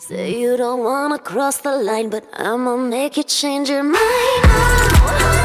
Say you don't wanna cross the line, but I'ma make you change your mind.